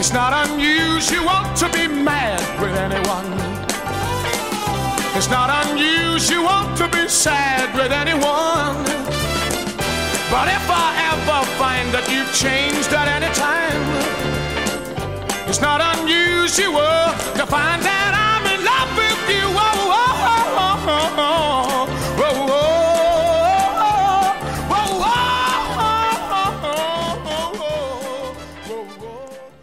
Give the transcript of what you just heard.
It's not unusual to be mad with anyone. It's not unusual to be sad with anyone. But if I ever find that you've changed at any time, it's not unusual to find out